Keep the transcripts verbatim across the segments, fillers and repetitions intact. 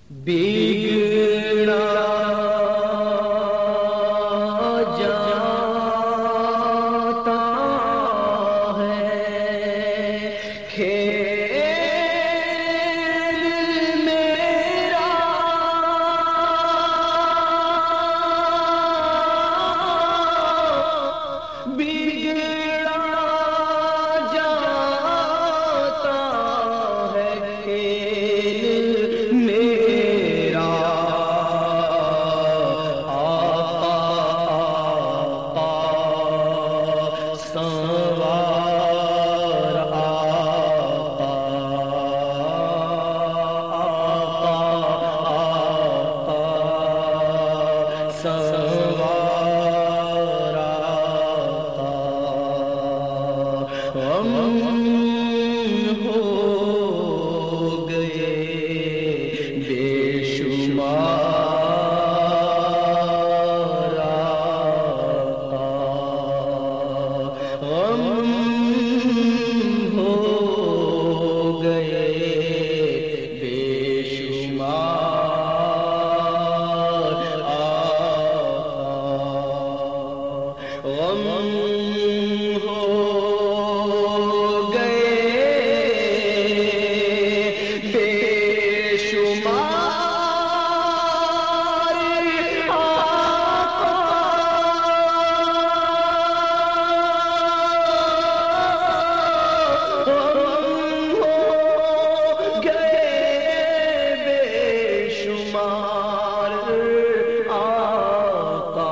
بگڑا جاتا ہے کھیل میرا، بگڑا جاتا ہے کھیل میرا، آقا آقا سنوار آقا، آقا آقا سنوار آقا، ہم ہو گئے بے شمار آقا، ہم ہو گئے بے شمار آقا، غم ہو گئے بے شمار آقا، غم ہو گئے بے شمار آقا،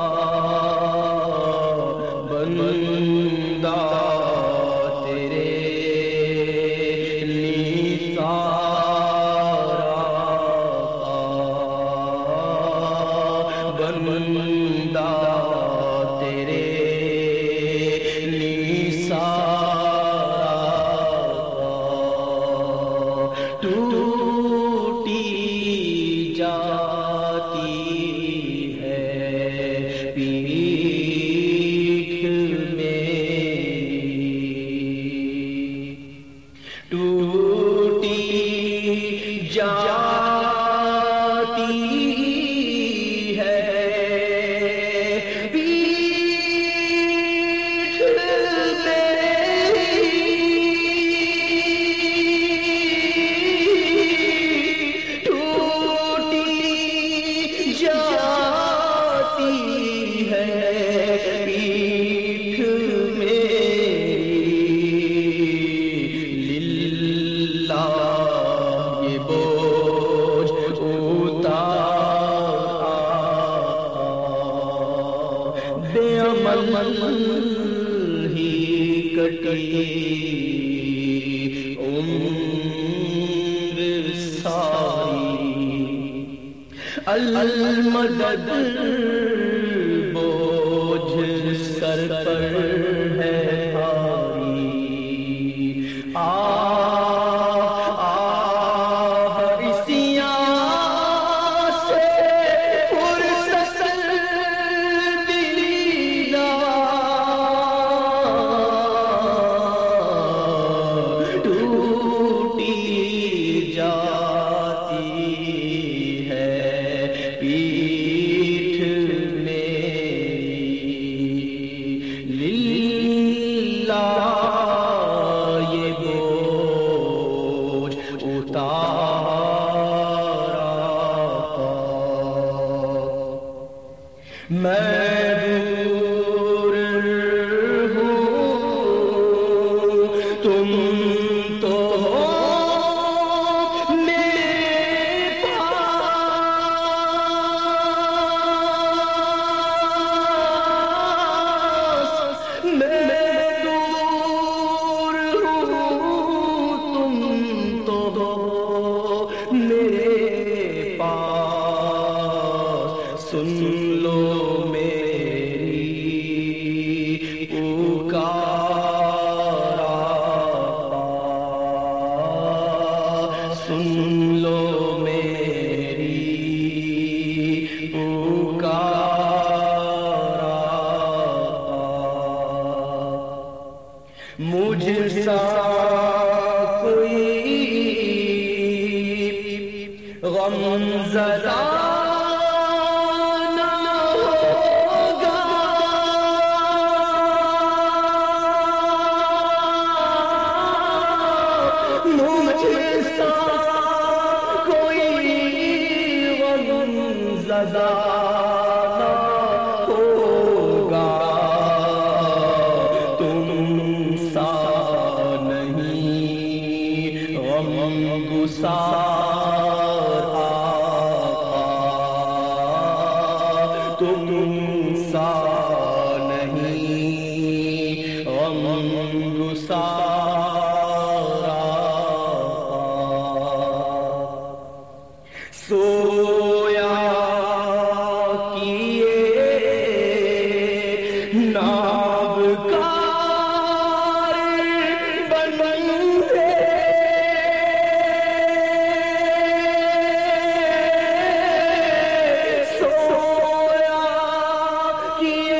بندہ تیرے نثار آقا، بندہ تیرے نثار آقا، ٹوٹی جاتی ہے پیٹھ میری، ٹوٹی جاتی ہے پیٹھ میری، ٹوٹی جاتی ہے پیٹھ میری، للہ یہ بوجھ اتار آقا، بے عمل ہی کٹی عمر ساری، المدد بوجھ سر پر ہے بھاری، آہ آہ اسیاں سے پرسسل دلی دار، ٹوٹی جاتی ہے پیٹھ میری، للہ یہ بوجھ اتار آقا، میں دور ہوں تم تو ہو میرے پاس، میں دور ہوں تم تو ہو میرے پاس، سن لو میری پکار آقا، سن لو میری پکار آقا، مجھ سا کوئی غم زدہ نہ ہوگا، مجھ سا کوئی غم زدہ نہ ہوگا، تم سا نہیں غم گسار آقا، تم سا نہیں غم گسار آقا، سویا کیے ناب کار بندے، سویا کیے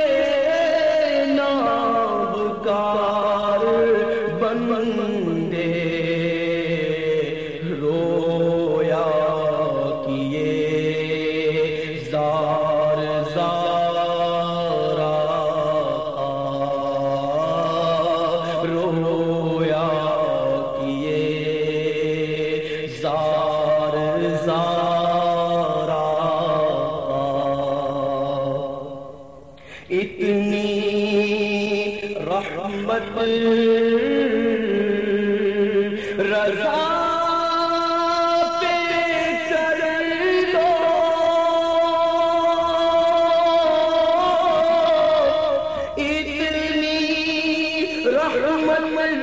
ناب کار بندے، رویا کیے زار زار آقا، رویا کیے زار زار آقا، اتنی رحمت رضا پہ کر دو، اتنی رحمت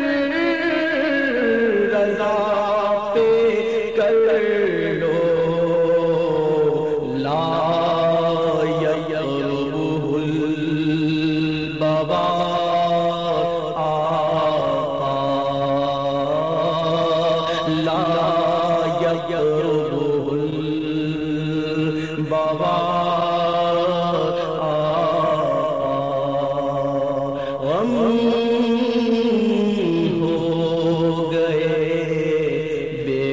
رضا پہ کر لو، لا یقربہ البوا آقا، لا یقربہ البوا آقا، غم ہو گئے بے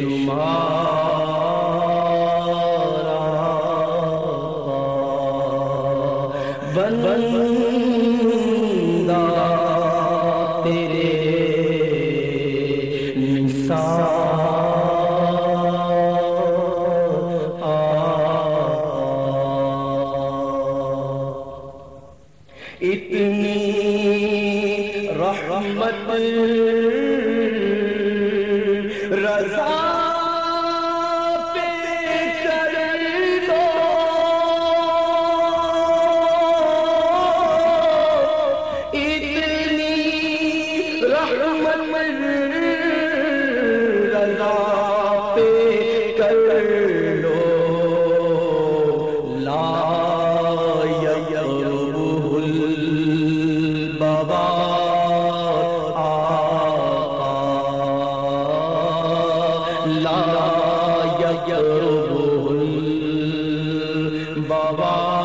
شمار آقا، بندہ تیرے نثار آقا، اتنی رحمت رضا پہ کر دو، اتنی رحمت رضا پہ کر لو، لا یقربہ البوا آقا، لا یقربہ البوا